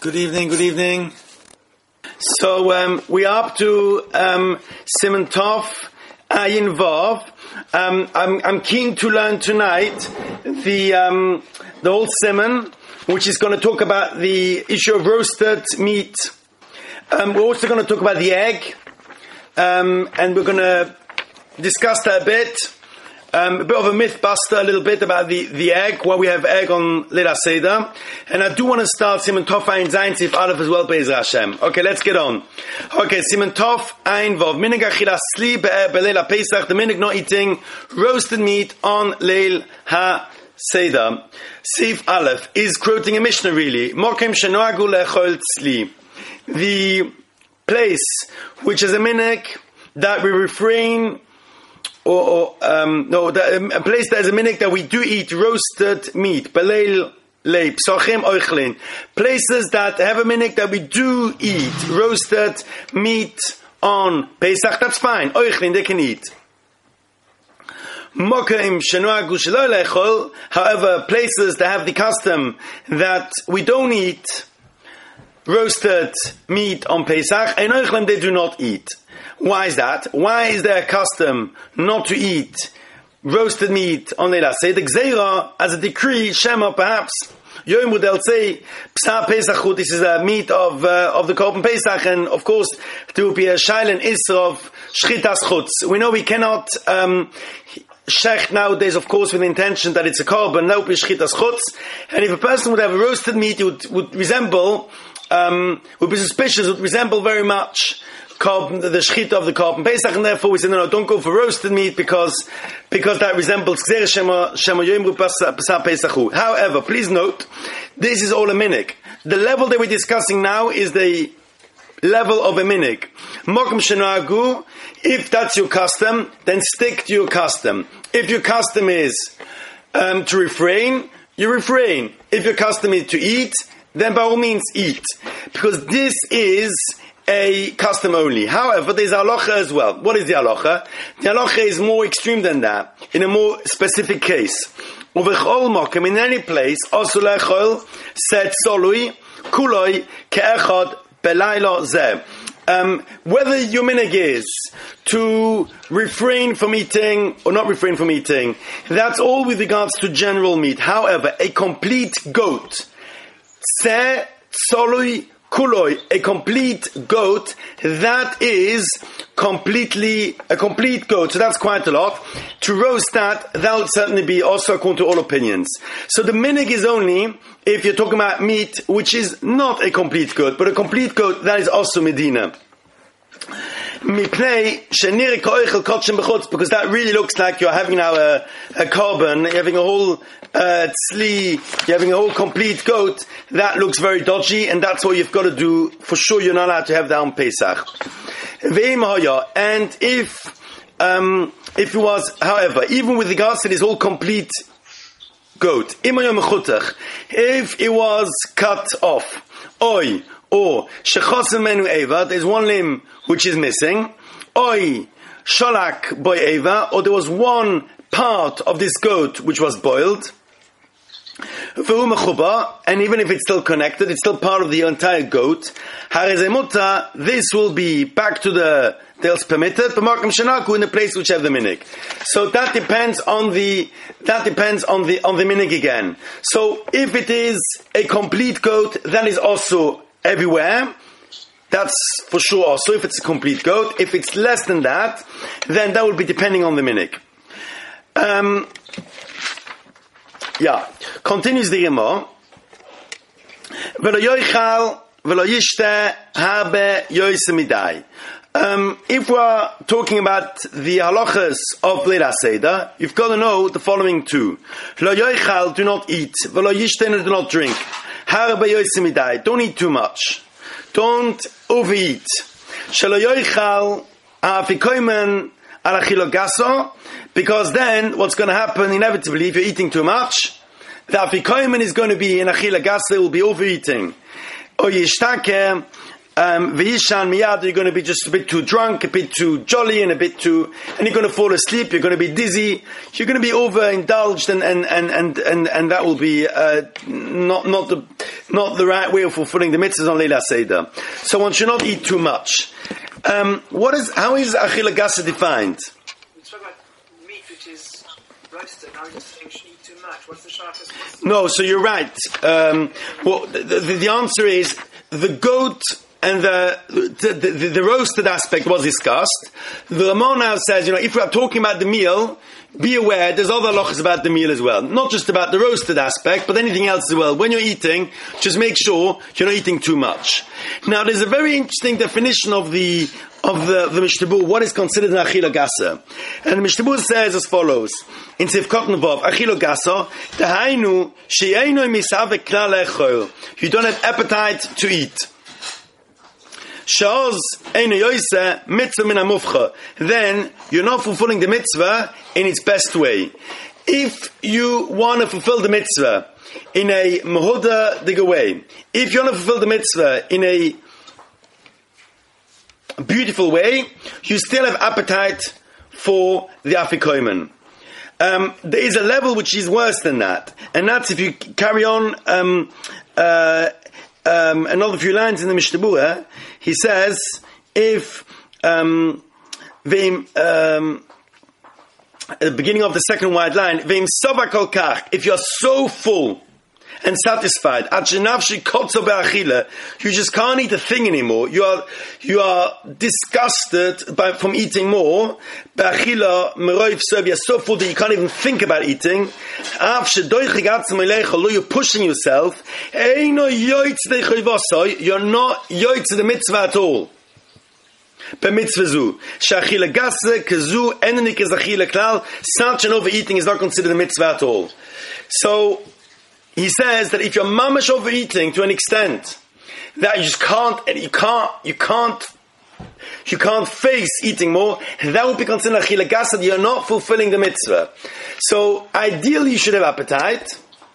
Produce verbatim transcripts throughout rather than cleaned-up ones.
Good evening, good evening. So um, we are up to um, Siman Tov Ayin Vav. Um, I'm, I'm keen to learn tonight the um, the whole Siman, which is going to talk about the issue of roasted meat. Um, we're also going to talk about the egg, um, and we're going to discuss that a bit. Um, a bit of a myth buster, a little bit about the, the egg, why we have egg on Leila Seder. And I do want to start Siman Tov Ayin Zayin Tzif Aleph as well, Be'ez Hashem. Okay, let's get on. Okay, Siman Tov Ayin Vav. Minig Achilas Sli Be'leila Pesach. The minig not eating roasted meat on Leil HaSeder. Sif Aleph is quoting a Mishnah really. Mokem Shenoagu Lechol Tzli. The place which is a minig that we refrain Or, or um, no, the, a place that is a minhag that we do eat roasted meat. Beleil leib, psachim oichlin. Places that have a minhag that we do eat roasted meat on Pesach. That's fine. Oichlin, they can eat. Mokaim shenuagu shelo lechol. However, places that have the custom that we don't eat roasted meat on Pesach, and oichlin they do not eat. Why is that? Why is there a custom not to eat roasted meat on Leila Seder? Gzeira, as a decree, Shema perhaps, Yom Udel say, Psa Pesachut, this is a meat of uh, of the Korban Pesach, and of course, there will be a Shailen Isra of Shchitas Chutz. We know we cannot um, shech nowadays, of course, with the intention that it's a Korban, no Shchitas Chutz, and if a person would have a roasted meat, it would, would resemble, um, would be suspicious, would resemble very much the shechita of the Korban Pesach, and therefore we say no, no, don't go for roasted meat because because that resembles Gzeira Shema Shema Yomru Pasa Pesachu. However, please note, this is all a minhag. The level that we're discussing now is the level of a minhag. Mokum Shenagu. If that's your custom, then stick to your custom. If your custom is um, to refrain, you refrain. If your custom is to eat, then by all means eat, because this is a custom only. However, there's halacha as well. What is the halacha? The halacha is more extreme than that, in a more specific case. Uvechol mokem, in any place, asu lechol set solui kuloi ke'echad belayla zeh. Um, whether your minhag is to refrain from eating or not refrain from eating, that's all with regards to general meat. However, a complete goat, se solui kuloi, a complete goat, that is completely, a complete goat, so that's quite a lot. To roast that, that would certainly be also according to all opinions. So the minhag is only if you're talking about meat which is not a complete goat, but a complete goat, that is also Medina. Because that really looks like you're having now a, a korban, you're having a whole uh, tzli, you're having a whole complete goat. That looks very dodgy, and that's what you've got to do. For sure, you're not allowed to have that on Pesach. And if um, if it was, however, even with regards to this whole complete goat, if it was cut off, oi, or shechosem menu eva, there's one limb which is missing, oi sholak boy eva, or there was one part of this goat which was boiled, and even if it's still connected, it's still part of the entire goat, this will be back to the tails permitted, but markem shenaku in the place which have the minhag. So that depends on the that depends on the on the minhag again. So if it is a complete goat, that is also everywhere. That's for sure also if it's a complete goat. If it's less than that, then that will be depending on the minhag. Um, yeah. Continues the Gemara. V'lo yoichal v'lo yishte habe yoyse midai. Um, if we're talking about the halachas of Leila Seder, you've got to know the following two. Lo yoichal, do not eat. V'lo yishte, do not drink. Habe yoyse midai, don't eat too much. Don't overeat. Shelo yoichal ha'afikoymen al achilo gaso, because then what's going to happen inevitably if you're eating too much, the afikoymen is going to be in achila gaso, will be overeating. Or yishtake, um, v'yishan miyad, you're going to be just a bit too drunk, a bit too jolly, and a bit too, and you're going to fall asleep. You're going to be dizzy. You're going to be overindulged, and and and and and, and that will be uh, not not the not the right way of fulfilling the mitzvahs on Leila Seder. So one should not eat too much. Um, what is how is achila gasa defined? We talk about meat which is roasted. Now we're just saying you should eat too much. What's the sharpest? No, so you're right. Um, well, the, the, the answer is the goat and the the, the the roasted aspect was discussed. The Ramon now says, you know, if we are talking about the meal, be aware there's other halachas about the meal as well. Not just about the roasted aspect, but anything else as well. When you're eating, just make sure you're not eating too much. Now, there's a very interesting definition of the of the, the Mishnah Berurah, what is considered an achila gasa. And the Mishnah Berurah says as follows, in Sif Cotton Vav, achila gasa, dehainu, she'einu misavek klal echol. You don't have appetite to eat. Sha'oz einu yoyse mitzvah min hamufcha. Then, you're not fulfilling the mitzvah in its best way. If you want to fulfill the mitzvah in a mehuda diga way, if you want to fulfill the mitzvah in a beautiful way, you still have appetite for the afikomen. Um, there is a level which is worse than that, and that's if you carry on um, uh, um, another few lines in the Mishnah Berurah. He says, if um, v'im, um, at the beginning of the second wide line, v'im sova kol kach, if you're so full and satisfied, you just can't eat a thing anymore. You are you are disgusted by, from eating more. You're so full that you can't even think about eating. You're pushing yourself. You're not yoitz the mitzvah at all. Such an overeating is not considered a mitzvah at all. So he says that if you're mamash overeating to an extent that you just can't, you can't, you can't, you can't face eating more, that would be considered achila gasa. You're not fulfilling the mitzvah. So ideally, you should have appetite.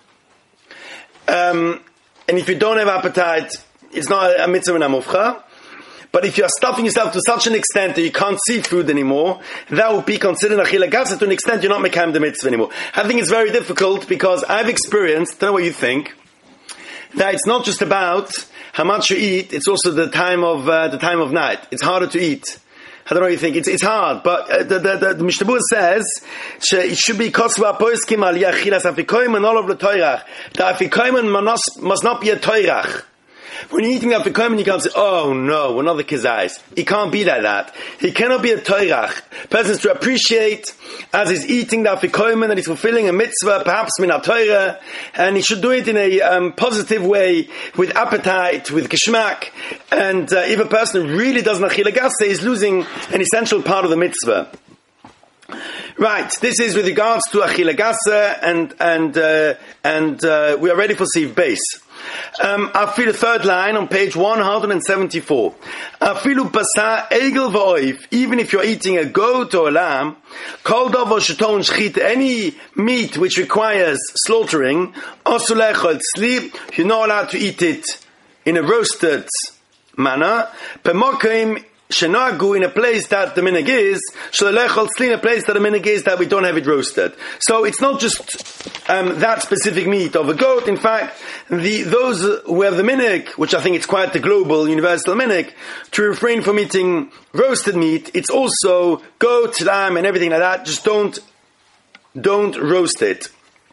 Um, and if you don't have appetite, it's not a mitzvah min hamufcha. But if you are stuffing yourself to such an extent that you can't see food anymore, that would be considered achila gasa. To an extent, you're not mekayim the mitzvah anymore. I think it's very difficult because I've experienced, I don't know what you think, that it's not just about how much you eat, it's also the time of uh, the time of night. It's harder to eat. I don't know what you think. It's it's hard, but uh, the, the, the, the Mishnah Berurah says it should be kosva poiskim al yachilas afikoyim and all of the toirach. The afikoyim must not be a toirach. When you're eating afikomen, you can't say, oh no, another kizayis. He can't be like that. He cannot be a toirach. Person is to appreciate as he's eating the afikomen that he's fulfilling a mitzvah, perhaps min ha-Torah, and he should do it in a um, positive way, with appetite, with geschmack. And uh, if a person really doesn't achila gasa, he's losing an essential part of the mitzvah. Right, this is with regards to achila gasa, and and uh, and uh, we are ready for Siv base. Um, Afilu, the third line on page one hundred seventy-four. Afilu basa egel v'oif. Even if you're eating a goat or a lamb, kol davar sheton shchit, any meat which requires slaughtering, asulechol sleep, you're not allowed to eat it in a roasted manner. Pemokim shenagu, in a place that the minig is, shalechol sleep, in a place that the minig is that we don't have it roasted. So it's not just um, that specific meat of a goat. In fact, the those who have the minig, which I think it's quite the global universal minig, to refrain from eating roasted meat, it's also goat, lamb, and everything like that. Just don't don't roast it.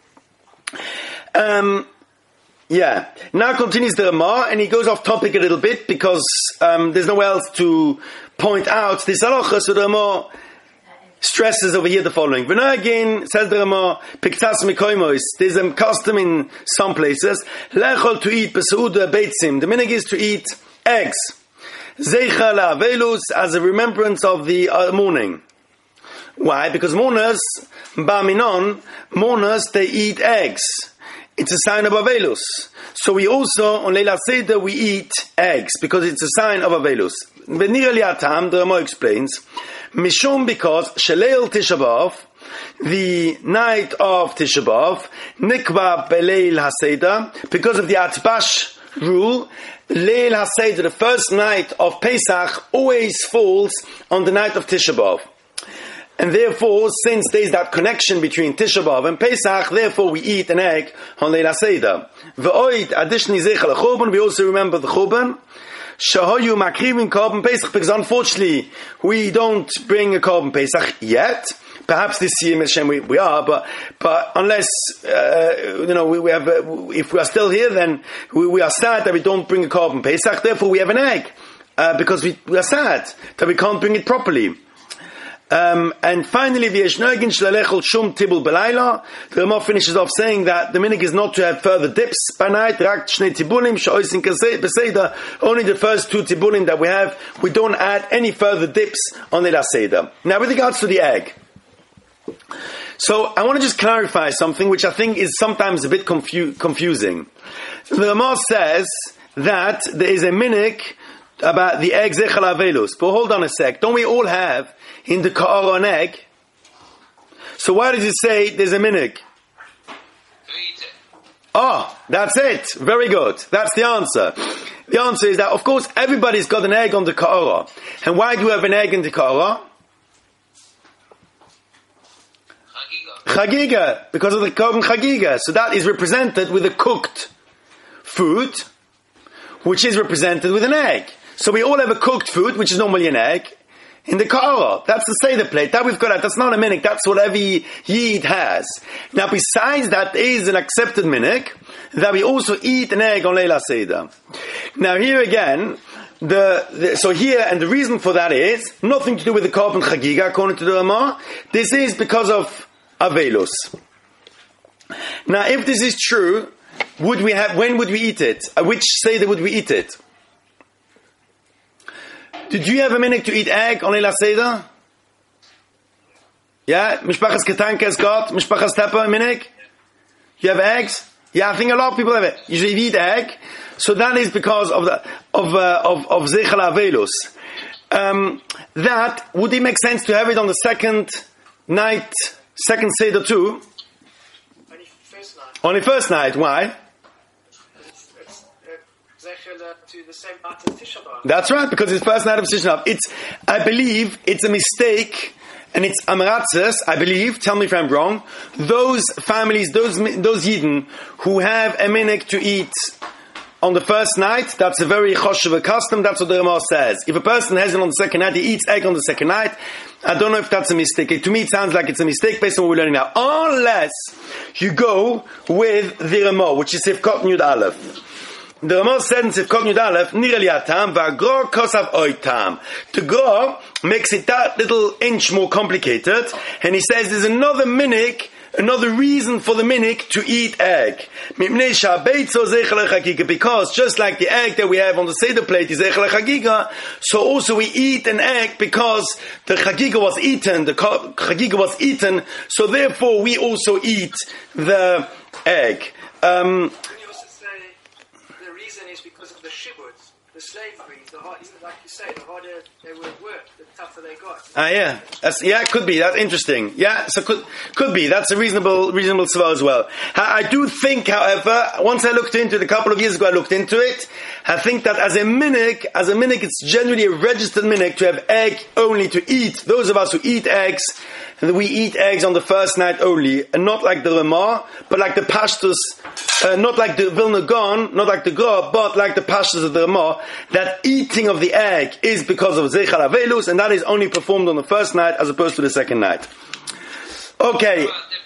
Um. Yeah. Now continues the Ramah, and he goes off topic a little bit because um, there's nowhere else to point out this halacha. So the Ramah stresses over here the following. Again, says the Ramah, Piktas Mikoimos. There's a custom in some places. Lechol, to eat Pesauda Beitzim. The minig is to eat eggs. Zeicha la'avelus, as a remembrance of the uh, mourning. Why? Because mourners, Baminon, mourners, they eat eggs. It's a sign of Avelus. So we also, on Leila Seder, we eat eggs, because it's a sign of Avelus. V'nira li atam, the Ramah explains, Mishum, because, Sheleil Tisha B'Av, the night of Tisha B'Av, Nikva Beleil HaSeder, because of the Atbash rule, Leil HaSeder, the first night of Pesach, always falls on the night of Tisha B'Av. And therefore, since there is that connection between Tisha B'Av and Pesach, therefore we eat an egg on Leil HaSeder. V'oid, additionally, Zeichel HaChurban, we also remember the Churban. Shahoyu makrivim Korban Pesach, because unfortunately, we don't bring a Korban Pesach yet. Perhaps this year, Hashem, we, we are, but but unless uh, you know we, we have, uh, if we are still here, then we, we are sad that we don't bring a Korban Pesach. Therefore, we have an egg uh, because we, we are sad that we can't bring it properly. Um, and finally, the Yeshnogin Shlalechol Shum Tibul Belayla. The Ramah finishes off saying that the minig is not to have further dips by night. Rak Shnei Tibulim Sha'osin Beseda. Only the first two Tibulim that we have. We don't add any further dips on the Seder. Now, with regards to the egg. So, I want to just clarify something which I think is sometimes a bit confu- confusing. The Ramah says that there is a minig about the egg Zechel Avelus. But hold on a sec. Don't we all have in the Ka'ara an egg? So why does it say there's a minig? Oh, that's it. Very good. That's the answer. The answer is that, of course, everybody's got an egg on the Ka'ara. And why do you have an egg in the Ka'ara? Chagiga. Because of the Korban Chagiga. So that is represented with a cooked food, which is represented with an egg. So we all have a cooked food, which is normally an egg, in the Ka'ara. That's the Seder plate. That we've got out. That's not a minik. That's what every Yid has. Now, besides that, there is an accepted minik that we also eat an egg on Leil HaSeder. Now, here again, the, the so here, and the reason for that is nothing to do with the Korban Chagiga, according to the Ramah. This is because of Avelus. Now, if this is true, would we have? When would we eat it? At which Seder would we eat it? Did you have a minute to eat egg on Leil HaSeder? Yeah? Mishpachas Ketanka has got, Mishpachas Teppa a minute? You have eggs? Yeah, I think a lot of people have it. Usually eat egg. So that is because of the, of, uh, of, of Zeichel Avelus. Um, that, would it make sense to have it on the second night, second Seder too? Only first night. Only first night, why? It's, it's, uh, Zeichel, uh, to the same night as Tisha B'Av. That's right, because it's first night of Tisha B'Av. It's, I believe, it's a mistake, and it's amaratzes, I believe, tell me if I'm wrong, those families, those those Yidden, who have a minik to eat on the first night, that's a very choshev custom, that's what the Ramah says. If a person has it on the second night, he eats egg on the second night, I don't know if that's a mistake. To me, it sounds like it's a mistake based on what we're learning now. Unless you go with the Ramah, which is Sivkot Yud Aleph. The Ramah said in Sivkot Yud Aleph, Nirali Atam, V'agro kosav oitam. The Gra makes it that little inch more complicated, and he says there's another minik, another reason for the minik to eat egg. Because just like the egg that we have on the Seder plate is Zeichel HaChagiga, so also we eat an egg because the Chagiga was eaten, the Chagiga was eaten, so therefore we also eat the egg. Um, The reason is because of the shibud, the slavery, the hard, like you say, the harder they would work, the tougher they got. Ah, yeah, That's, yeah, it could be. That's interesting. Yeah, so could could be. That's a reasonable reasonable svar as well. I, I do think, however, once I looked into it a couple of years ago, I looked into it. I think that as a minik, as a minik, it's generally a registered minik to have egg only to eat. Those of us who eat eggs, we eat eggs on the first night only, and not like the Ramah, but like the Pashtus, uh, not like the Vilna Gaon, not like the Gra, but like the Pashtus of the Ramah, that eating of the egg is because of Zeichel Avelus, and that is only performed on the first night as opposed to the second night. Okay.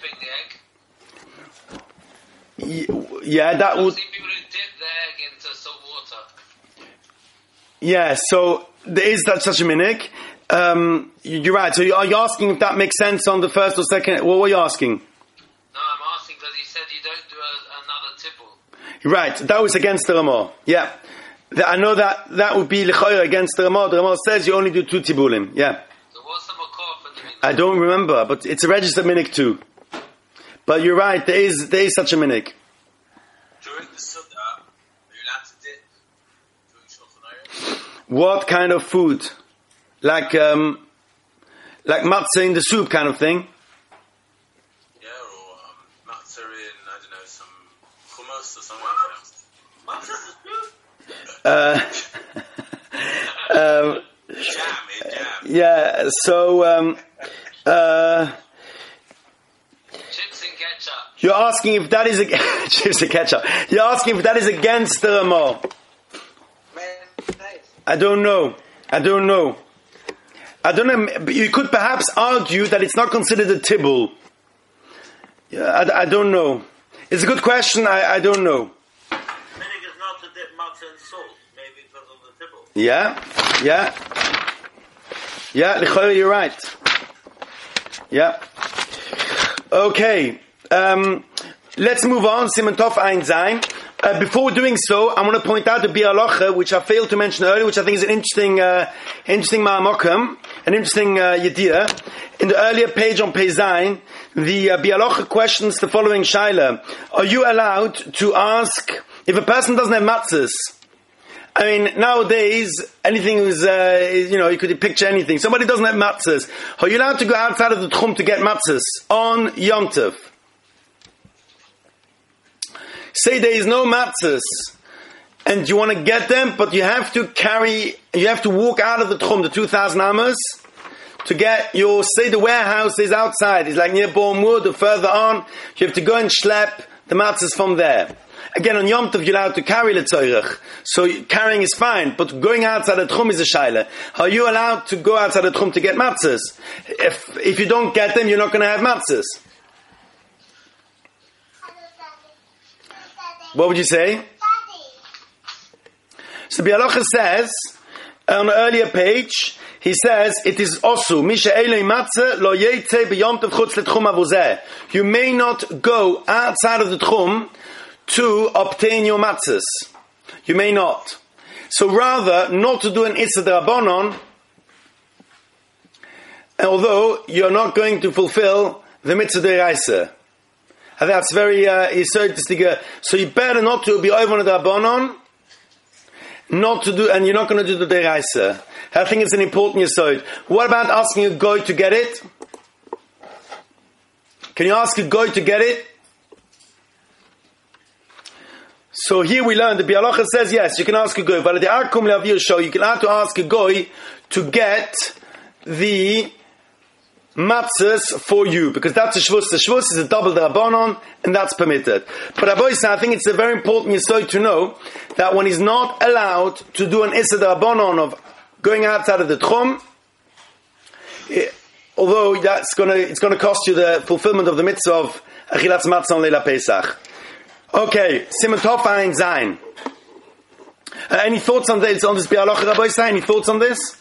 Yeah, that would. People who dip the egg into salt water. Yeah, so there is that such a minik. Um, you're right. So are you asking if that makes sense on the first or second? What were you asking? No, I'm asking because he said you don't do a, another tipple. Right. That was against the Ramah. Yeah. I know that that would be l'chayr against the Ramah. The Ramah says you only do two tibulim. Yeah. So what's the makor for doing that? I don't remember, but it's a registered minik too. But you're right. There is there is such a minik. During the Sukkah, are you allowed to dip during Shulchan Aruch? What kind of food? Like um, like matzah in the soup kind of thing? Yeah, or um, matzah in, I don't know, some hummus or something like that. Matzah in the soup? Uh, um, Jam, eh, jam. yeah, so um, uh, Chips and ketchup. you're asking if that is a chips and ketchup. You're asking if that is against the Ramah. I don't know. I don't know. I don't know. But you could perhaps argue that it's not considered a tibble. Yeah, I, I don't know. It's a good question. I, I don't know. Minig is not to dip matzah in salt, maybe because of the tibble. Yeah, yeah, yeah. L'chayr, you're right. Yeah. Okay. Um, let's move on. Siman Tov Ein Zayin. Uh, before doing so, I want to point out the Bialocha, which I failed to mention earlier, which I think is an interesting, uh, interesting ma'amokam, an interesting uh, yediyah. In the earlier page on Pei Zayin, the uh, Bialocha questions the following shaila: are you allowed to ask if a person doesn't have matzahs? I mean, nowadays, anything is, uh, is, you know, you could picture anything. Somebody doesn't have matzahs. Are you allowed to go outside of the tchum to get matzahs on Yom Tov? Say there is no matzahs, and you want to get them, but you have to carry, you have to walk out of the tchum, the two thousand amas, to get your, say the warehouse is outside, it's like near Bournemouth or further on, you have to go and schlep the matzahs from there. Again, on Yom Tov, you're allowed to carry letzorech, so carrying is fine, but going outside the tchum is a shaila. Are you allowed to go outside the tchum to get matzahs? If, if you don't get them, you're not going to have matzahs. What would you say? So Bialocha says, on the earlier page, he says, it is osu, misha elei matzah, lo yetze b'yom tov chutz letchum avuzeh. You may not go outside of the tchum to obtain your matzahs. You may not. So rather, not to do an Issa D'Rabbanon, although you're not going to fulfill the Mitzvah D'Oraisa. I think that's very uh, so you better not to be over on the D'Rabbanon, not to do, and you're not going to do the D'Oraisa. I think it's an important yesod. What about asking a goy to get it? Can you ask a goy to get it? So here we learn, the Bialocha says yes, you can ask a goy, but the Arkum Le'avir show, you can have to ask a goy to get the matzahs for you, because that's a shvus. The shvus is a double D'Rabbanon, and that's permitted. But Rabbi I think it's a very important yesod to know that one is not allowed to do an Issa D'Rabbanon of going outside of the tchum, it, although that's gonna, it's gonna cost you the fulfillment of the mitzvah of Achilas Matzah on Leila Pesach. Okay, Siman Tov Ein Zayin. Uh, any thoughts on this, on this Bialocha, Rabbi Say? Any thoughts on this?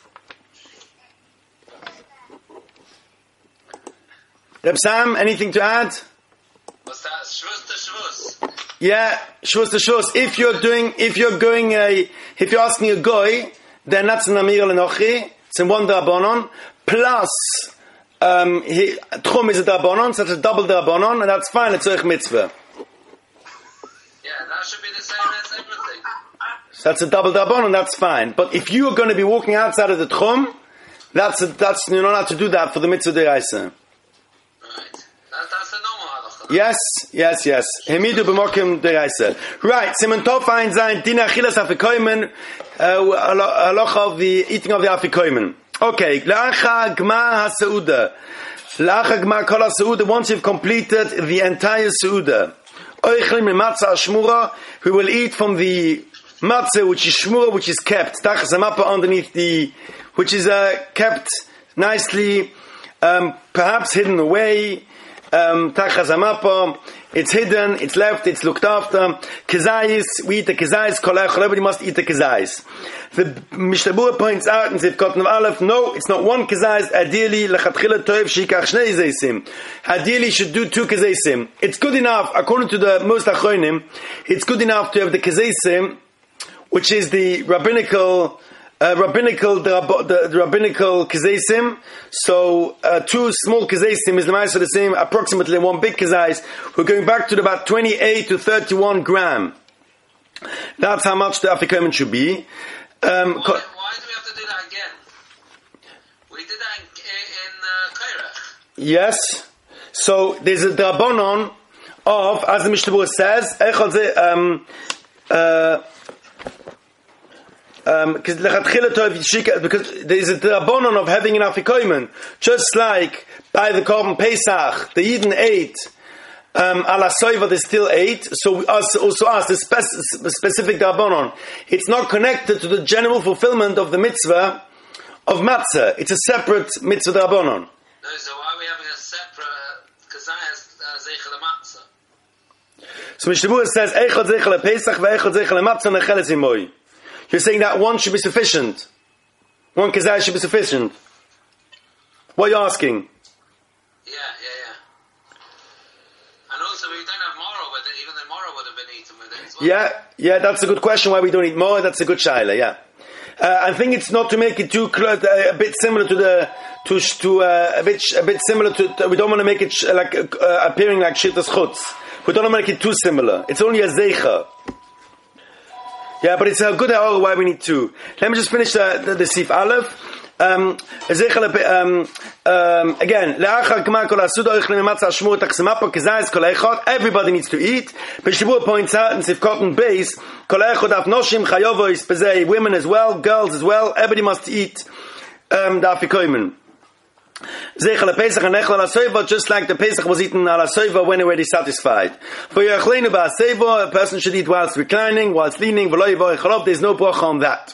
Reb Sam, anything to add? What's that? Shvus to shvus. Yeah, shvus to shvus. If you're doing, if you're going, a, if you're asking a goy, then that's an Amir L'Nochi, it's in one D'Rabbanon, plus, um, he, Tchum is a D'Rabbanon, so it's a double D'Rabbanon, and that's fine, it's Tzorech Mitzvah. Yeah, that should be the same as everything. So that's a double D'Rabbanon, that's fine. But if you are going to be walking outside of the Tchum, that's, a, that's, you're not allowed to do that for the Mitzvah D'Oraisa. Right. That, that's a normal halacha. Yes, yes, yes. Hemidu b'mokim d'oraisa. Right. Siman Tov Ein Zayin. Dina achilas afikoymen. Halacha of the eating of the afikoymen. Okay. La'acha gmar ha'seuda. La'acha gmar kol ha'seuda. Once you've completed the entire seuda, oichlim mimatzah shmura. We will eat from the matzah which is shmura, which is kept. Tachas hamapa underneath the, which is uh, kept nicely. Um, perhaps hidden away, um, it's hidden, it's left, it's looked after. Kezayis, we eat the kezayis, kolech, everybody must eat the kezayis. The Mishnah points out in Ziv Cotton of Aleph, no, it's not one kezayis, ideally, lechatchila toev shikach shnei zaysim. Ideally, should do two kezaysim. It's good enough, according to the most achronim, it's good enough to have the kezaysim, which is the rabbinical, Uh, rabbinical, the, the, the rabbinical kezeisim. So, uh, two small kezeisim is the mice of the same, approximately one big kezais. We're going back to about twenty-eight to thirty-one gram. That's how much the afikomen should be. Um, why, why do we have to do that again? We did that in, in uh, Kairach. Yes. So, there's a drabonon of, as the Mishnah says, um, uh, um, because because there is a drabonon of having an afikomen, just like by the Korban Pesach, the Yidden ate um, ala soiva, they still ate. So we us, also ask the spec- specific drabonon. It's not connected to the general fulfillment of the mitzvah of matzah. It's a separate mitzvah drabonon. No, so why are we having a separate kazayas uh, zeichel matzah? So Mishnah Berurah says, Eichad zeichel Pesach ve'eichad zeichel matzah necheles imoy. You're saying that one should be sufficient. One kazayah should be sufficient. What are you asking? Yeah, yeah, yeah. And also, we don't have Mora with it, even though Mora would have been eaten with it as well. Yeah, yeah, that's a good question. Why we don't eat more? That's a good shaila. Yeah, uh, I think it's not to make it too close, uh, a bit similar to the to to uh, a bit a bit similar to. to we don't want to make it sh- like uh, appearing like shittas chutz. We don't want to make it too similar. It's only a zeicha. Yeah, but it's a good hour why we need two. Let me just finish the the, the Sif Aleph. Um, um, um, again, everybody needs to eat. B'Shavua points out in Sifkot base, women as well, girls as well. Everybody must eat um, the afikomen. Just like the Pesach was eaten ala soiva when already satisfied. For a person should eat whilst reclining, whilst leaning. There's no bracha on that.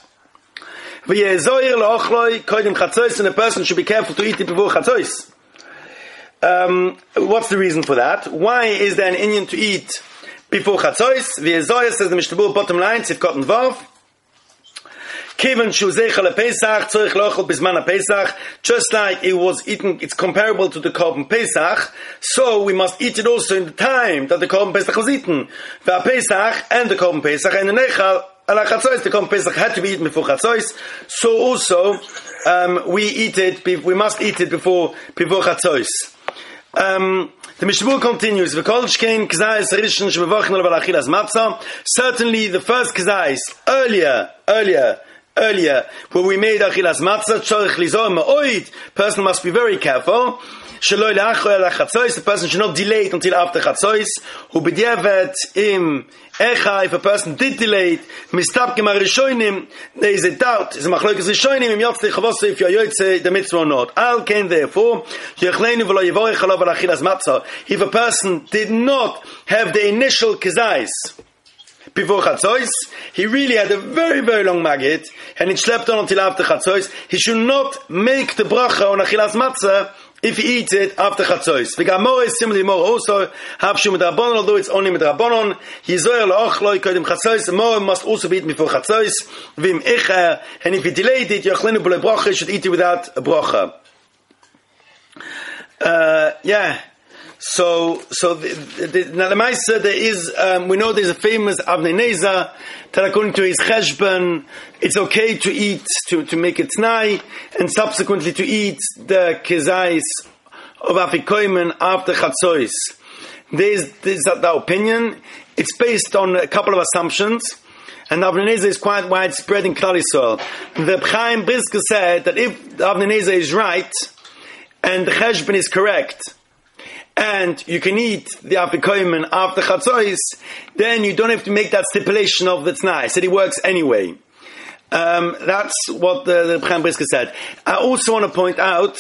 And a person should be careful to eat it before chatzos. Um, what's the reason for that? Why is there an inyan to eat before chatzos? V'yezoyer says the Mishnah Berurah, bottom line, Sifkot and Vav. Kiven shu zeichel Pesach, tzorich lochel bisman Pesach. Just like it was eaten, it's comparable to the Korban Pesach. So we must eat it also in the time that the Korban Pesach was eaten. The Pesach and the Korban Pesach and the Nechal. Ala Chatzos, the Korban Pesach had to be eaten before Chatzos. So also, um, we eat it. We must eat it before before Chatzos. Um, the Mishnah Berurah continues. Certainly, the first kazais earlier, earlier. Earlier, when we made achilas matzah, person must be very careful. The person should not delay it until after chatzos. If a person did delay it, there is a doubt. Is a machlokes rishonim im yotzei chavos if you are yotzei the mitzvah or not. Al ken therefore, if a person did not have the initial kazais before chatzos, he really had a very, very long magid, and it slept on until after chatzos. He should not make the bracha on achilas matzah if he eats it after chatzos. The Gemara is similarly more also hafshu midrabanon, although it's only midrabanon. Yizoyer laochloi kodim chatzos. More must also be eaten before chatzos. Vim icher, and if he delayed it, yachlenu b'le bracha, he should eat it without a bracha. Uh, yeah. So, so the, the, now the Maisa, there is, um, we know there's a famous Avnei Nezer, that according to his cheshbon, it's okay to eat, to, to make it t'nai, and subsequently to eat the kezais of afikomen after chatzois. There's, there's that, that opinion. It's based on a couple of assumptions, and Avnei Nezer is quite widespread in Klal Yisrael. The Chaim Brisker said that if Avnei Nezer is right, and the cheshbon is correct, and you can eat the afikomen after chatzos, then you don't have to make that stipulation of the t'nai. Said it works anyway. Um, that's what the, the Chaim Brisker said. I also want to point out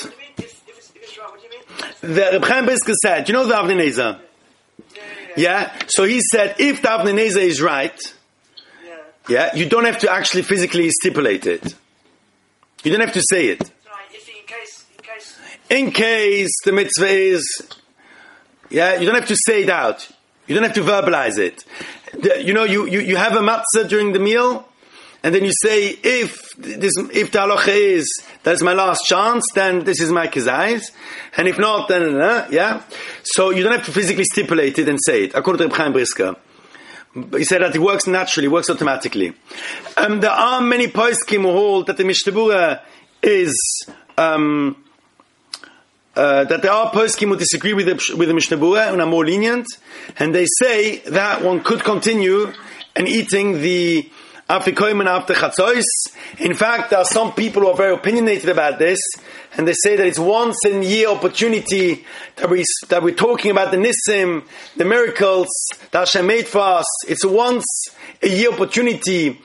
that the Chaim Brisker said, you know the Avnei Nezer? Yeah, yeah, yeah. So he said, if the Avnei Nezer is right, yeah. yeah, you don't have to actually physically stipulate it. You don't have to say it. In case, in case, in case the mitzvah is, yeah, you don't have to say it out. You don't have to verbalize it. The, you know, you, you, you have a matzah during the meal, and then you say, if this, if the halacha is, that's my last chance, then this is my kazais. And if not, then, uh, yeah. So you don't have to physically stipulate it and say it, according to Reb Chaim Brisker. He said that it works naturally, works automatically. Um, there are many poskim who hold that the Mishnah Berurah is, um, Uh, that there are poskim who disagree with the, with the Mishnah Berurah and are more lenient, and they say that one could continue and eating the afikomen after chatzos. In fact, there are some people who are very opinionated about this, and they say that it's once in a year opportunity that we that we're talking about the nisim, the miracles that Hashem made for us. It's a once a year opportunity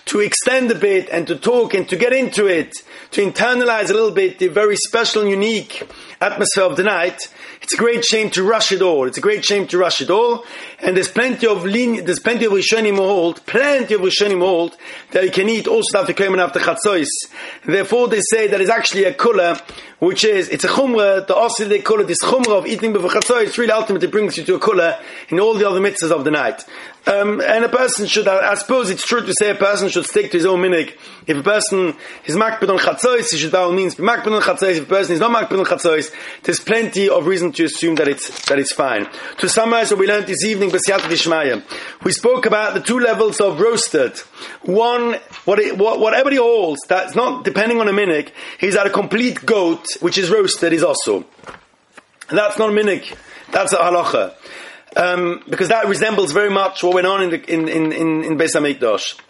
to extend a bit and to talk and to get into it, to internalize a little bit the very special and unique atmosphere of the night, it's a great shame to rush it all. It's a great shame to rush it all. And there's plenty of len- there's plenty of Rishonim hold, plenty of Rishonim hold that you can eat also after Koyman after Chatzos. Therefore, they say that it's actually a kula, which is, it's a chumrah, the also they call it this chumrah of eating before Chatzos, really ultimately brings you to a kula in all the other mitzvahs of the night. Um, and a person should, I, I suppose it's true to say a person should stick to his own minig. If a person is makbid on Chatzos, he should by all means be makbid on Chatzos. If a person is not makbid on Chatzos, there's plenty of reason to assume that it's, that it's fine. To summarize what we learned this evening, B'siyata Dishmaya, we spoke about the two levels of roasted. One, what, it, what, what everybody holds, that's not depending on a minig, is that a complete goat, which is roasted, is also. And that's not a minig, that's a halacha. Um, because that resembles very much what went on in the, in, in, in, in Beis HaMikdash.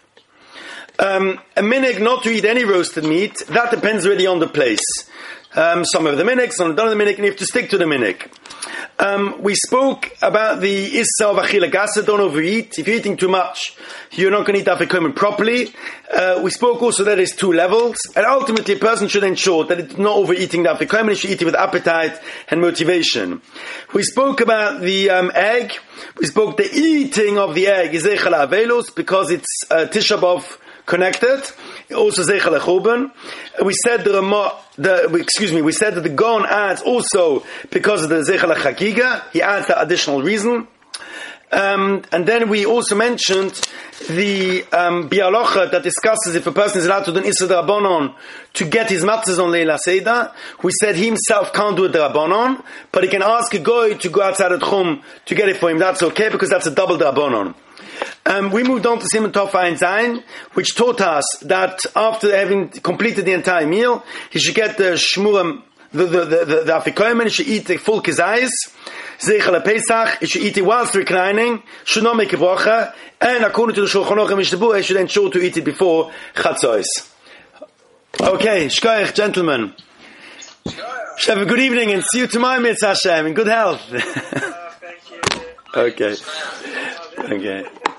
Um, a minig not to eat any roasted meat, that depends really on the place. Um, some of the minig, some don't have the minig, and you have to stick to the minig. Um, we spoke about the issa of achila gasa, don't overeat. If you're eating too much, you're not going to eat afikomen properly. Uh, we spoke also that there's two levels, and ultimately a person should ensure that it's not overeating the afikomen, he should eat it with appetite and motivation. We spoke about the um, egg. We spoke the eating of the egg is zeichel avelos, because it's uh, Tisha B'Av connected. Also zeichel echoben. We said the Ramah, the excuse me. We said that the Gon adds also because of the zeichel chagiga. He adds that additional reason. Um, and then we also mentioned the um, bialocha that discusses if a person is allowed to do an Issa D'Rabbanon to get his matzahs on Leila Seder. We said he himself can't do a D'Rabbanon, but he can ask a goy to go outside of Tchum to get it for him. That's okay, because that's a double D'Rabbanon. Um, we moved on to Simon Tov Ein Zayin, which taught us that after having completed the entire meal, he should get the shmurim, the the the, the, the afikoymen, he should eat the full kizayis, zeichel Pesach, he should eat it whilst reclining, should not make a bracha, and according to the Shulchan Aruch and Mishnah Berurah, he should ensure to eat it before Chatzos. Okay, shkoyach, gentlemen. Have a good evening and see you tomorrow, Mitzvah Hashem, in good health. Uh, thank you. Okay. Okay.